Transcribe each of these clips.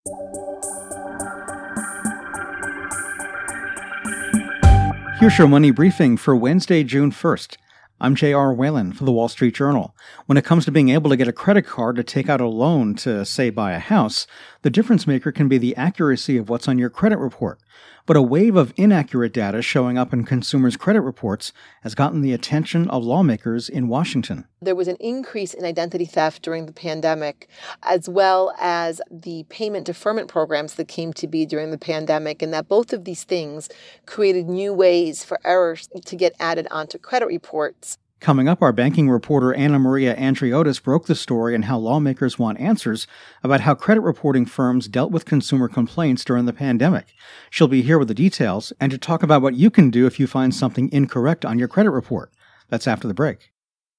Here's your money briefing for Wednesday, June 1st. I'm J.R. Whalen for the Wall Street Journal. When it comes to being able to get a credit card to take out a loan to, say, buy a house, the difference maker can be the accuracy of what's on your credit report. But a wave of inaccurate data showing up in consumers' credit reports has gotten the attention of lawmakers in Washington. There was an increase in identity theft during the pandemic, as well as the payment deferment programs that came to be during the pandemic, and that both of these things created new ways for errors to get added onto credit reports. Coming up, our banking reporter Anna Maria Andriotis broke the story on how lawmakers want answers about how credit reporting firms dealt with consumer complaints during the pandemic. She'll be here with the details and to talk about what you can do if you find something incorrect on your credit report. That's after the break.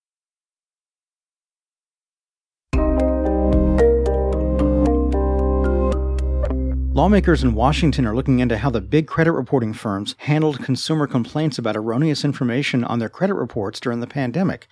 Lawmakers in Washington are looking into how the big credit reporting firms handled consumer complaints about erroneous information on their credit reports during the pandemic.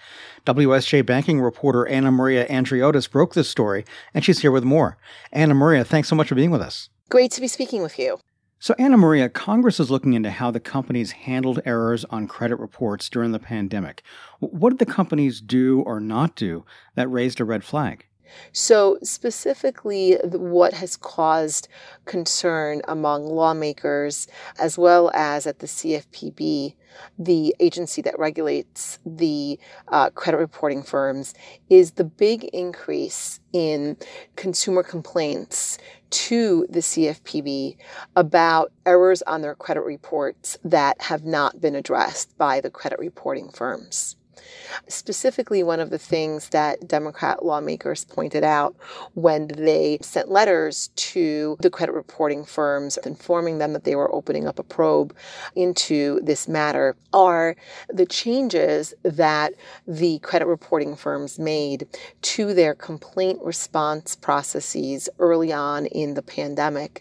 WSJ banking reporter Anna Maria Andriotis broke this story, and she's here with more. Anna Maria, thanks so much for being with us. Great to be speaking with you. So, Anna Maria, Congress is looking into how the companies handled errors on credit reports during the pandemic. What did the companies do or not do that raised a red flag? So specifically, what has caused concern among lawmakers, as well as at the CFPB, the agency that regulates the credit reporting firms, is the big increase in consumer complaints to the CFPB about errors on their credit reports that have not been addressed by the credit reporting firms. Specifically, one of the things that Democrat lawmakers pointed out when they sent letters to the credit reporting firms informing them that they were opening up a probe into this matter are the changes that the credit reporting firms made to their complaint response processes early on in the pandemic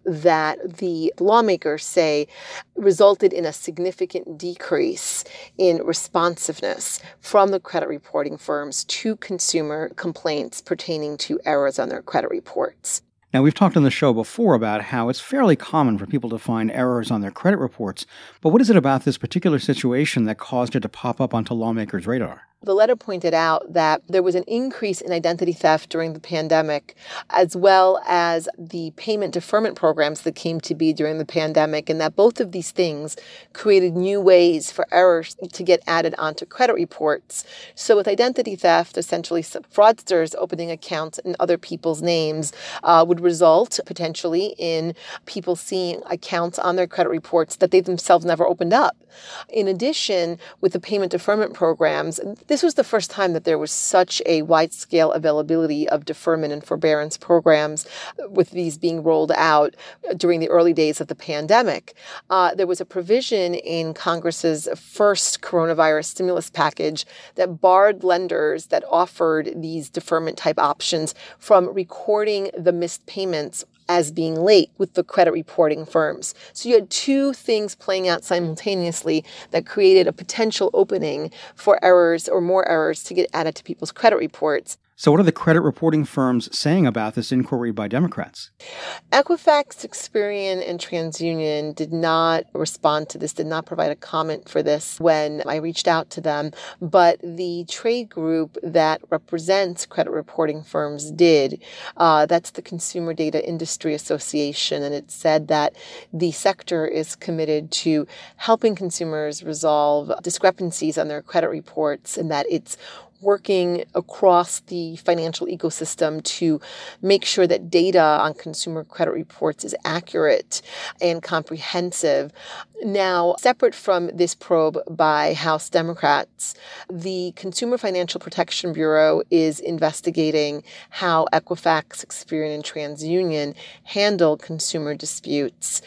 that the lawmakers say resulted in a significant decrease in responsiveness from the credit reporting firms to consumer complaints pertaining to errors on their credit reports. Now, we've talked on the show before about how it's fairly common for people to find errors on their credit reports, but what is it about this particular situation that caused it to pop up onto lawmakers' radar? The letter pointed out that there was an increase in identity theft during the pandemic, as well as the payment deferment programs that came to be during the pandemic, and that both of these things created new ways for errors to get added onto credit reports. So with identity theft, essentially fraudsters opening accounts in other people's names would result potentially in people seeing accounts on their credit reports that they themselves never opened up. In addition, with the payment deferment programs, this was the first time that there was such a wide-scale availability of deferment and forbearance programs, with these being rolled out during the early days of the pandemic. There was a provision in Congress's first coronavirus stimulus package that barred lenders that offered these deferment-type options from recording the missed payments as being late with the credit reporting firms. So you had two things playing out simultaneously that created a potential opening for errors or more errors to get added to people's credit reports. So what are the credit reporting firms saying about this inquiry by Democrats? Equifax, Experian, and TransUnion did not respond to this, did not provide a comment for this when I reached out to them. But the trade group that represents credit reporting firms did. That's the Consumer Data Industry Association. And it said that the sector is committed to helping consumers resolve discrepancies on their credit reports, and that it's working across the financial ecosystem to make sure that data on consumer credit reports is accurate and comprehensive. Now, separate from this probe by House Democrats, the Consumer Financial Protection Bureau is investigating how Equifax, Experian, and TransUnion handle consumer disputes.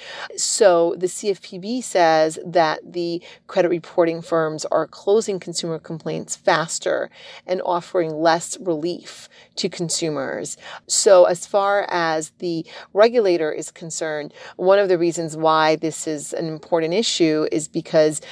So the CFPB says that the credit reporting firms are closing consumer complaints faster and offering less relief to consumers. So as far as the regulator is concerned, one of the reasons why this is an important issue is because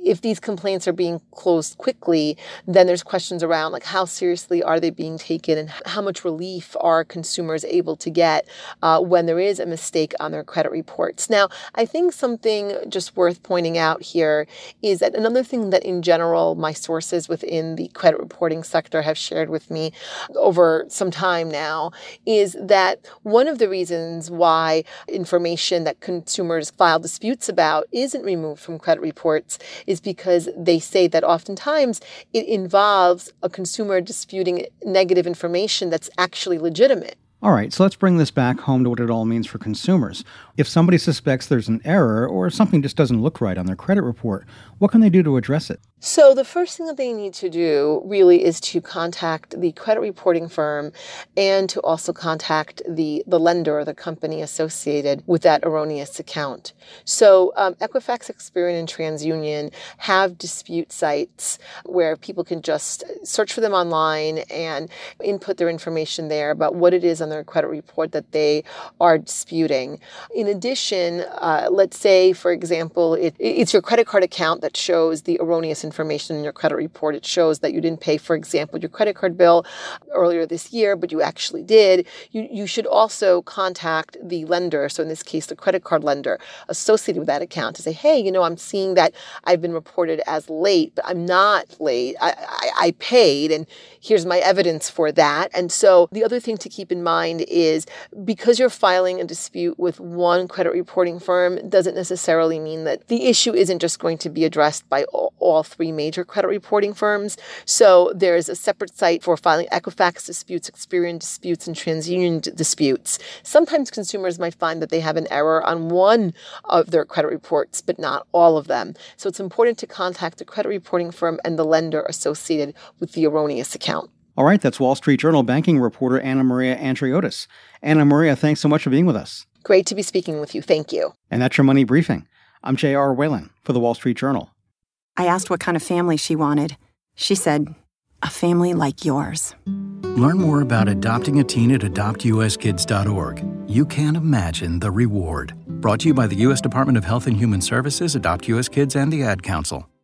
if these complaints are being closed quickly, then there's questions around like how seriously are they being taken and how much relief are consumers able to get when there is a mistake on their credit reports. Now, I think something just worth pointing out here is that another thing that in general my sources within the credit reporting sector have shared with me over some time now is that one of the reasons why information that consumers file disputes about isn't removed from credit reports is because they say that oftentimes it involves a consumer disputing negative information that's actually legitimate. All right, so let's bring this back home to what it all means for consumers. If somebody suspects there's an error or something just doesn't look right on their credit report, what can they do to address it? So the first thing that they need to do really is to contact the credit reporting firm and to also contact the lender or the company associated with that erroneous account. So Equifax, Experian, and TransUnion have dispute sites where people can just search for them online and input their information there about what it is on their credit report that they are disputing. In addition, let's say, for example, it's your credit card account that shows the erroneous information in your credit report. It shows that you didn't pay, for example, your credit card bill earlier this year, but you actually did. You should also contact the lender, so in this case, the credit card lender associated with that account to say, hey, I'm seeing that I've been reported as late, but I'm not late. I paid, and here's my evidence for that. And so the other thing to keep in mind is because you're filing a dispute with one credit reporting firm doesn't necessarily mean that the issue isn't just going to be addressed by all three major credit reporting firms. So there's a separate site for filing Equifax disputes, Experian disputes, and TransUnion disputes. Sometimes consumers might find that they have an error on one of their credit reports, but not all of them. So it's important to contact the credit reporting firm and the lender associated with the erroneous account. All right, that's Wall Street Journal banking reporter Anna Maria Andriotis. Anna Maria, thanks so much for being with us. Great to be speaking with you. Thank you. And that's your Money Briefing. I'm J.R. Whalen for the Wall Street Journal. I asked what kind of family she wanted. She said, a family like yours. Learn more about adopting a teen at adoptuskids.org. You can't imagine the reward. Brought to you by the U.S. Department of Health and Human Services, Adopt U.S. Kids, and the Ad Council.